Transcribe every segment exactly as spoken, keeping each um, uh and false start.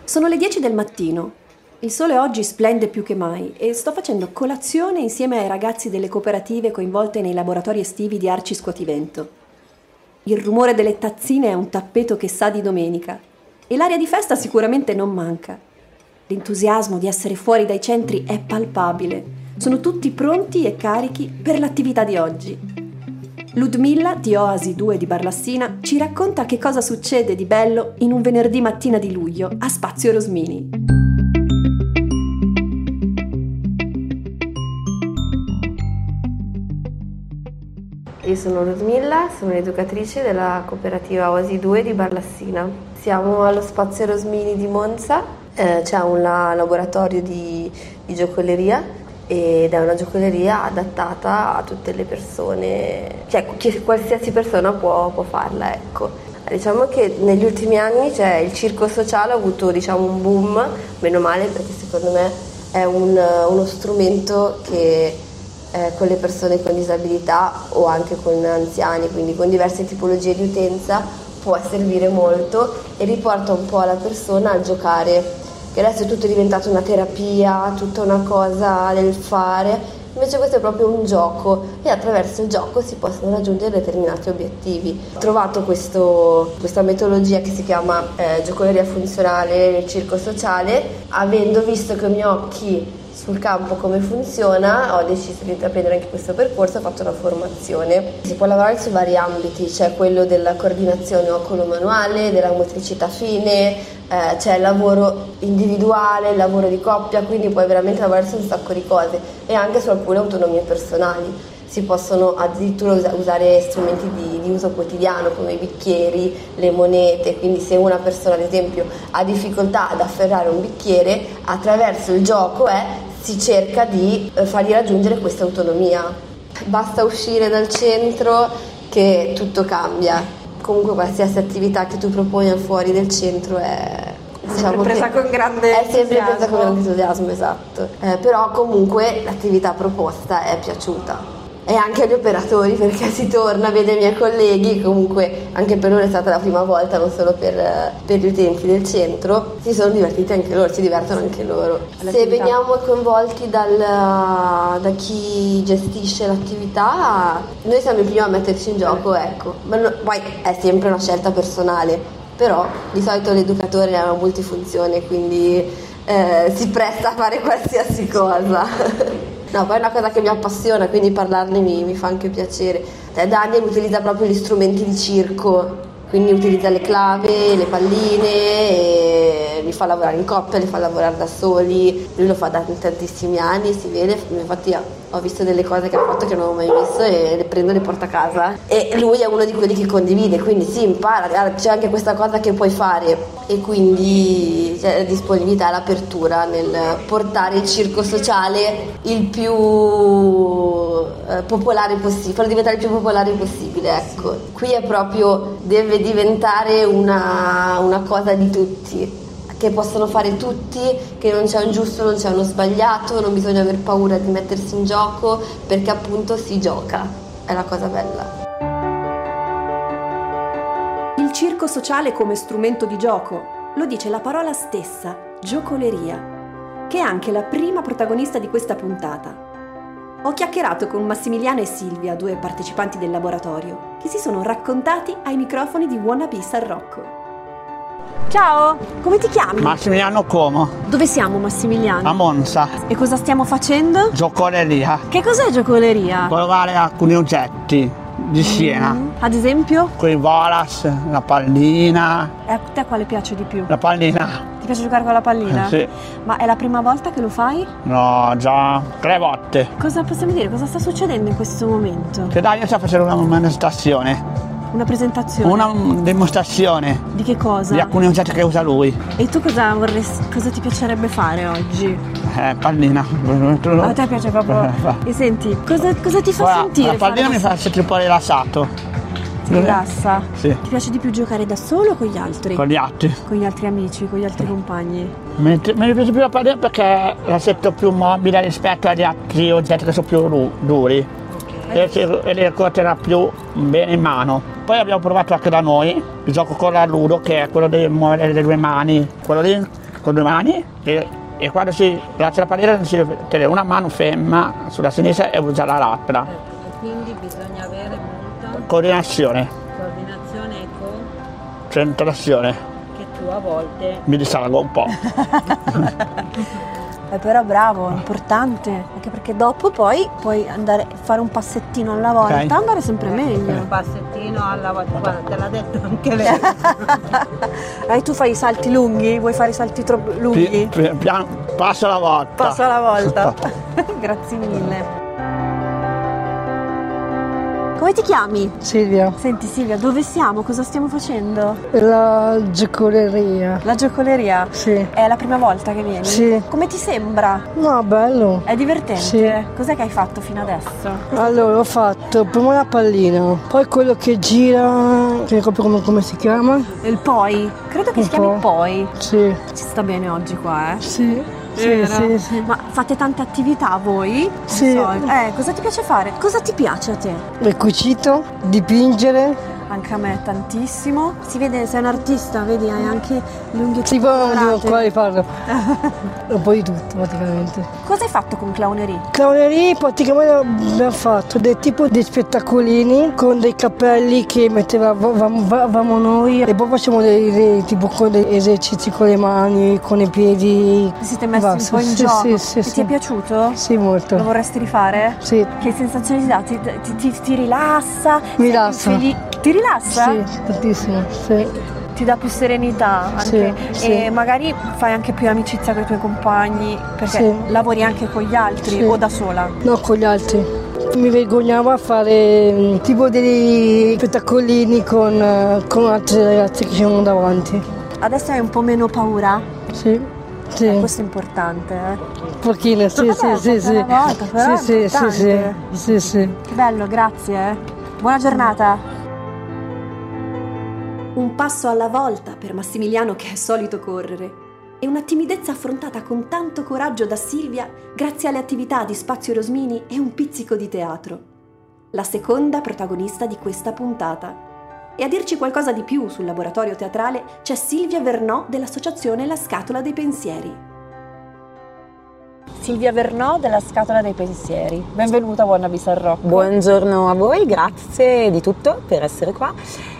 Sono le dieci del mattino. Il sole oggi splende più che mai e sto facendo colazione insieme ai ragazzi delle cooperative coinvolte nei laboratori estivi di Arci Scuotivento. Il rumore delle tazzine è un tappeto che sa di domenica e l'aria di festa sicuramente non manca. L'entusiasmo di essere fuori dai centri è palpabile. Sono tutti pronti e carichi per l'attività di oggi. Ludmilla di Oasi due di Barlassina ci racconta che cosa succede di bello in un venerdì mattina di luglio a Spazio Rosmini. Io sono Ludmilla, sono l'educatrice della cooperativa Oasi due di Barlassina. Siamo allo Spazio Rosmini di Monza, eh, c'è un la- laboratorio di, di giocoleria ed è una giocoleria adattata a tutte le persone, cioè che qualsiasi persona può, può farla, ecco. Diciamo che negli ultimi anni cioè, il circo sociale ha avuto diciamo, un boom, meno male perché secondo me è un, uno strumento che eh, con le persone con disabilità o anche con anziani, quindi con diverse tipologie di utenza, può servire molto e riporta un po' la persona a giocare. Che adesso tutto è diventato una terapia, tutta una cosa del fare, invece questo è proprio un gioco e attraverso il gioco si possono raggiungere determinati obiettivi. Ho trovato questo, questa metodologia che si chiama eh, giocoleria funzionale nel circo sociale, avendo visto con i miei occhi sul campo come funziona, ho deciso di intraprendere anche questo percorso, ho fatto una formazione. Si può lavorare su vari ambiti, c'è quello della coordinazione oculo-manuale, della motricità fine, eh, c'è il lavoro individuale, il lavoro di coppia, quindi puoi veramente lavorare su un sacco di cose e anche su alcune autonomie personali. Si possono addirittura usare strumenti di, di uso quotidiano come i bicchieri, le monete, quindi se una persona ad esempio ha difficoltà ad afferrare un bicchiere, attraverso il gioco è, si cerca di fargli raggiungere questa autonomia. Basta uscire dal centro che tutto cambia. Comunque qualsiasi attività che tu proponi al fuori del centro è... Diciamo presa con grande è sempre presa con grande entusiasmo, esatto. Eh, però comunque l'attività proposta è piaciuta. E anche agli operatori, perché si torna, vede i miei colleghi, comunque anche per loro è stata la prima volta, non solo per, per gli utenti del centro, si sono divertiti anche loro, si divertono anche loro. Se veniamo coinvolti dal, da chi gestisce l'attività, noi siamo i primi a metterci in gioco, ecco. Ma no, poi è sempre una scelta personale, però di solito l'educatore è una multifunzione, quindi eh, si presta a fare qualsiasi cosa. No, poi è una cosa che mi appassiona, quindi parlarne mi, mi fa anche piacere. Cioè, Daniel utilizza proprio gli strumenti di circo, quindi utilizza le clave, le palline, e li fa lavorare in coppia, li fa lavorare da soli. Lui lo fa da tantissimi anni, si vede, infatti ho visto delle cose che ha fatto che non ho mai visto e le prendo e le porto a casa. E lui è uno di quelli che condivide, quindi si impara, c'è anche questa cosa che puoi fare e quindi c'è la disponibilità e l'apertura nel portare il circo sociale il più eh, popolare possibile, farlo diventare il più popolare possibile, ecco. Qui è proprio, deve diventare una, una cosa di tutti, che possono fare tutti, che non c'è un giusto, non c'è uno sbagliato, non bisogna aver paura di mettersi in gioco, perché appunto si gioca, è la cosa bella. Il circo sociale come strumento di gioco, lo dice la parola stessa, giocoleria, che è anche la prima protagonista di questa puntata. Ho chiacchierato con Massimiliano e Silvia, due partecipanti del laboratorio, che si sono raccontati ai microfoni di Wannabe San Rocco. Ciao, come ti chiami? Massimiliano Como. Dove siamo, Massimiliano? A Monza. E cosa stiamo facendo? Giocoleria. Che cos'è giocoleria? Provare alcuni oggetti di Siena. Mm. Ad esempio? Con i bolas, la pallina. E a te quale piace di più? La pallina. Ti piace giocare con la pallina? Eh, sì. Ma è la prima volta che lo fai? No, già tre volte. Cosa possiamo dire? Cosa sta succedendo in questo momento? Che Daniel sta facendo una manifestazione. Una presentazione? Una dimostrazione. Di che cosa? Di alcuni oggetti che usa lui. E tu cosa vorresti, cosa ti piacerebbe fare oggi? Eh, pallina. A te piace proprio. E senti, cosa, cosa ti fa Guarda, sentire? la pallina mi fa sentire un po' rilassato. Ti rilassa? Sì. Ti piace di più giocare da solo o con gli altri? Con gli altri. Con gli altri amici, con gli altri compagni? Mi, mi piace più la pallina perché la sento più mobile rispetto agli altri oggetti che sono più duri. E, e le ricorderà più bene in mano. Poi abbiamo provato anche da noi il gioco con la ludo, che è quello di muovere le due mani, quello lì con due mani e, e quando si lascia la paliera si deve tenere una mano ferma sulla sinistra e usare l'altra. E quindi bisogna avere molta Coordinazione, coordinazione e concentrazione. che tu a volte... Mi distrago un po'. Eh, però bravo, è importante, anche perché dopo poi puoi andare a fare un passettino alla volta, Ok. andare sempre meglio. Un passettino alla volta, guarda, te l'ha detto anche lei. E tu fai i salti lunghi? Vuoi fare i salti troppo lunghi? Pi- pi- piano, passo alla volta. Passo alla volta. Grazie mille. Come ti chiami? Silvia, Senti Silvia, dove siamo? Cosa stiamo facendo? la giocoleria. La giocoleria? Sì. È la prima volta che vieni? Sì. Come ti sembra? No, bello. È divertente? Sì. Cos'è che hai fatto fino adesso? Allora, ho fatto prima la pallina, poi quello che gira, che non ricordo come, come si chiama. Il poi? Credo che Un si chiami po'. poi. Sì, Ci sta bene oggi qua, eh? sì, sì, Vero? sì, sì. Ma fate tante attività voi? Sì. Non so, Eh, cosa ti piace fare? Cosa ti piace a te? Il cucito, dipingere. Anche a me tantissimo. Si vede, sei un artista, vedi, hai anche le unghie Sì, poi non dico colorate. quale farlo. Un po' di tutto praticamente. Cosa hai fatto con Clownerie? Clownerie praticamente abbiamo fatto dei tipo di spettacolini con dei cappelli che mettevamo noi e poi facciamo dei, dei tipo con dei esercizi con le mani, con i piedi. Ti siete messi Basta, un po' in sì, gioco. sì, sì, E sì. ti è piaciuto? Sì, molto. Lo vorresti rifare? Sì. Che sensazioni ti dà? Ti, ti, ti- ti rilassa? Mi Sei rilassa. più feli- Ti rilassa? Sì, tantissimo, sì. Ti dà più serenità anche Sì, sì. e magari fai anche più amicizia con i tuoi compagni perché Sì. lavori anche con gli altri Sì. o da sola? No, con gli altri. Mi vergognavo a fare mm, tipo degli spettacolini con, eh, con altri ragazzi che c'erano davanti. Adesso hai un po' meno paura? Sì, sì. Eh, questo è importante, eh? Un pochino, sì, Vabbè, sì, un sì, po' sì. alla volta, però Sì, è sì, sì, sì, importante. sì, sì. Che bello, grazie. eh. Buona giornata. Un passo alla volta per Massimiliano che è solito correre e una timidezza affrontata con tanto coraggio da Silvia grazie alle attività di Spazio Rosmini e un pizzico di teatro. La seconda protagonista di questa puntata. E a dirci qualcosa di più sul laboratorio teatrale c'è Silvia Vernò dell'associazione La Scatola dei Pensieri. Silvia Vernò della Scatola dei Pensieri. Benvenuta a Buona Bisarrocco. Buongiorno a voi, grazie di tutto per essere qua.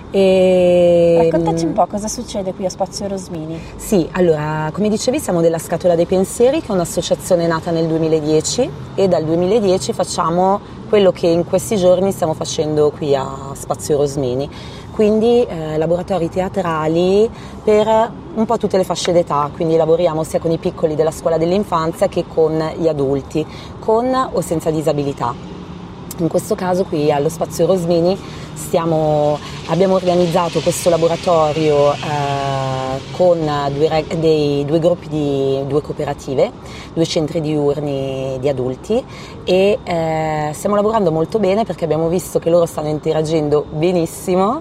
E... Raccontaci un po' cosa succede qui a Spazio Rosmini. Sì, allora, come dicevi siamo della Scatola dei Pensieri, che è un'associazione nata nel duemiladieci e dal duemiladieci facciamo quello che in questi giorni stiamo facendo qui a Spazio Rosmini, quindi eh, laboratori teatrali per un po' tutte le fasce d'età, quindi lavoriamo sia con i piccoli della scuola dell'infanzia che con gli adulti, con o senza disabilità. In questo caso qui allo Spazio Rosmini stiamo, abbiamo organizzato questo laboratorio eh, con due, dei, due gruppi di due cooperative, due centri diurni di adulti e eh, stiamo lavorando molto bene perché abbiamo visto che loro stanno interagendo benissimo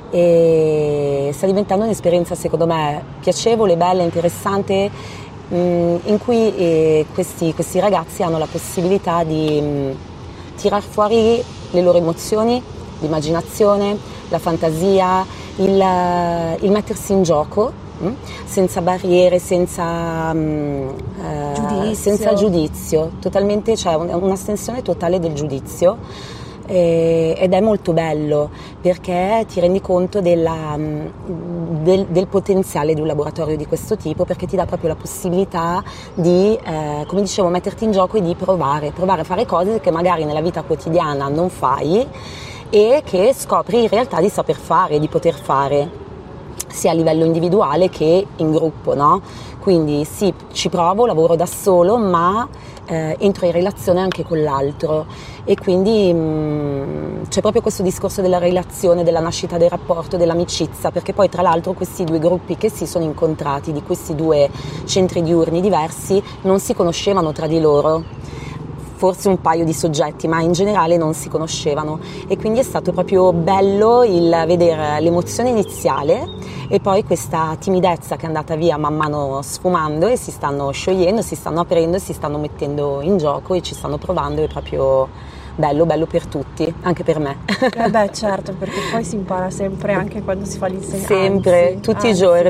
e sta diventando un'esperienza secondo me piacevole, bella, interessante, mh, in cui eh, questi, questi ragazzi hanno la possibilità di mh, tirar fuori le loro emozioni, l'immaginazione, la fantasia, il, il mettersi in gioco mh? senza barriere, senza, mh, eh, Giudizio. senza giudizio, totalmente, cioè un'astensione totale del giudizio. Eh, ed è molto bello perché ti rendi conto della, del, del potenziale di un laboratorio di questo tipo, perché ti dà proprio la possibilità di, eh, come dicevo, metterti in gioco e di provare, provare a fare cose che magari nella vita quotidiana non fai e che scopri in realtà di saper fare, di poter fare, sia a livello individuale che in gruppo, no? Quindi sì, ci provo, lavoro da solo, ma eh, entro in relazione anche con l'altro e quindi mh, c'è proprio questo discorso della relazione, della nascita del rapporto, dell'amicizia, perché poi tra l'altro questi due gruppi che si sono incontrati, di questi due centri diurni diversi, non si conoscevano tra di loro. Forse un paio di soggetti, ma in generale non si conoscevano e quindi è stato proprio bello il vedere l'emozione iniziale e poi questa timidezza che è andata via man mano sfumando e si stanno sciogliendo, si stanno aprendo, si stanno mettendo in gioco e ci stanno provando, è proprio bello, bello per tutti, anche per me. Eh beh certo, perché poi si impara sempre anche quando si fa l'insegnante. Sempre, Anzi, tutti anzi. i giorni.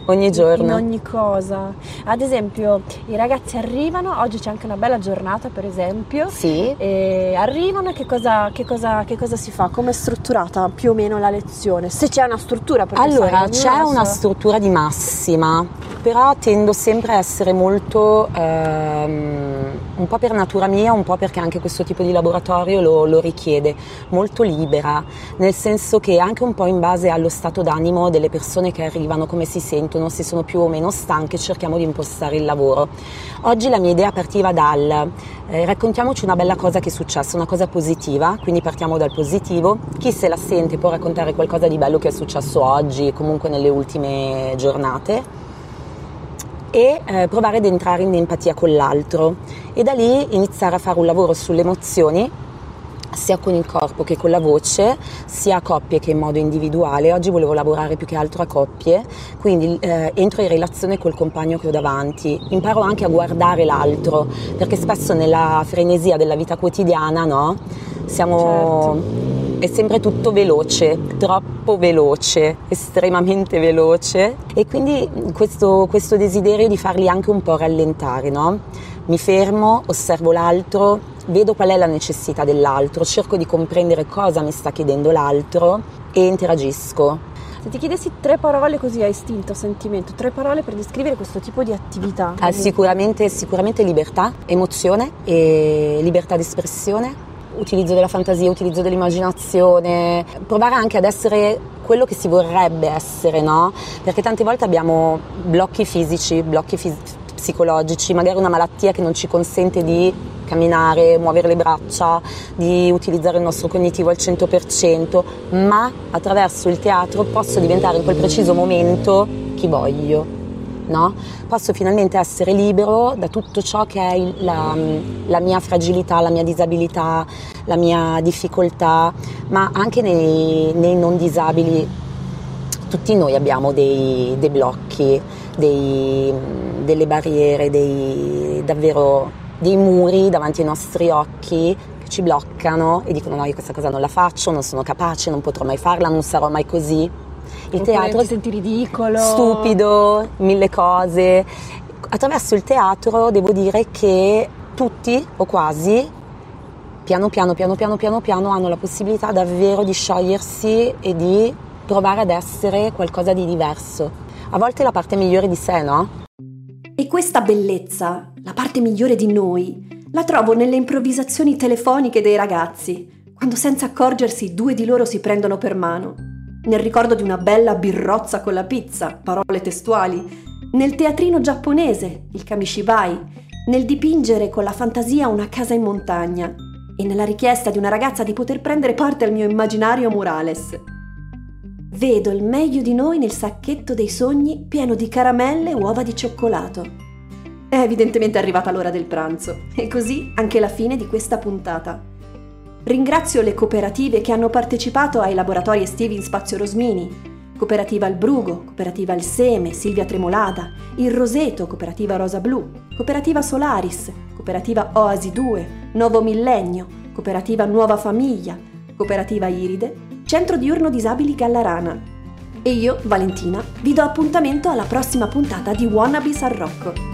ogni giorno. In ogni cosa. Ad esempio, i ragazzi arrivano, oggi c'è anche una bella giornata per esempio. Sì. E arrivano e che cosa, che cosa, che cosa si fa? Come è strutturata più o meno la lezione? Se c'è una struttura, perché allora sai, c'è una so. struttura di massima, però tendo sempre a essere molto, ehm, un po' per natura mia, un po' perché anche questo tipo di laboratorio lo, lo richiede, molto libera, nel senso che anche un po' in base allo stato d'animo delle persone che arrivano, come si sentono, se sono più o meno stanche, cerchiamo di impostare il lavoro. Oggi la mia idea partiva dal eh, raccontiamoci una bella cosa che è successa, una cosa positiva, quindi partiamo dal positivo, chi se la sente può raccontare qualcosa di bello che è successo oggi, comunque nelle ultime giornate, e eh, provare ad entrare in empatia con l'altro e da lì iniziare a fare un lavoro sulle emozioni, sia con il corpo che con la voce, sia a coppie che in modo individuale. Oggi volevo lavorare più che altro a coppie, quindi eh, entro in relazione col compagno che ho davanti, imparo anche a guardare l'altro, perché spesso nella frenesia della vita quotidiana, no? Siamo... Certo. È sempre tutto veloce, troppo veloce, estremamente veloce, e quindi questo, questo desiderio di farli anche un po' rallentare, no? Mi fermo, osservo l'altro, vedo qual è la necessità dell'altro, cerco di comprendere cosa mi sta chiedendo l'altro e interagisco. Se ti chiedessi tre parole così a istinto, sentimento, tre parole per descrivere questo tipo di attività. Ah, sicuramente, sicuramente libertà, emozione e libertà di espressione. Utilizzo della fantasia, utilizzo dell'immaginazione, provare anche ad essere quello che si vorrebbe essere, no? Perché tante volte abbiamo blocchi fisici, blocchi fis- psicologici, magari una malattia che non ci consente di camminare, muovere le braccia, di utilizzare il nostro cognitivo al cento per cento, ma attraverso il teatro posso diventare in quel preciso momento chi voglio. No? Posso finalmente essere libero da tutto ciò che è il, la, la mia fragilità, la mia disabilità, la mia difficoltà, ma anche nei, nei non disabili. Tutti noi abbiamo dei, dei blocchi, dei, delle barriere, dei, davvero dei muri davanti ai nostri occhi che ci bloccano e dicono no, io questa cosa non la faccio, non sono capace, non potrò mai farla, non sarò mai così. Il teatro ti senti ridicolo, stupido, mille cose. Attraverso il teatro devo dire che tutti o quasi piano piano piano piano piano piano hanno la possibilità davvero di sciogliersi e di provare ad essere qualcosa di diverso. A volte è la parte migliore di sé, no? E questa bellezza, la parte migliore di noi, la trovo nelle improvvisazioni telefoniche dei ragazzi, quando senza accorgersi due di loro si prendono per mano. Nel ricordo di una bella birrozza con la pizza, parole testuali, nel teatrino giapponese, il kamishibai, nel dipingere con la fantasia una casa in montagna e nella richiesta di una ragazza di poter prendere parte al mio immaginario murales. Vedo il meglio di noi nel sacchetto dei sogni pieno di caramelle e uova di cioccolato. È evidentemente arrivata l'ora del pranzo e così anche la fine di questa puntata. Ringrazio le cooperative che hanno partecipato ai laboratori estivi in Spazio Rosmini, Cooperativa Il Brugo, Cooperativa Il Seme, Silvia Tremolada, Il Roseto, Cooperativa Rosa Blu, Cooperativa Solaris, Cooperativa Oasi due, Nuovo Millennio, Cooperativa Nuova Famiglia, Cooperativa Iride, Centro Diurno Disabili Gallarana. E io, Valentina, vi do appuntamento alla prossima puntata di Wannabes al Rocco.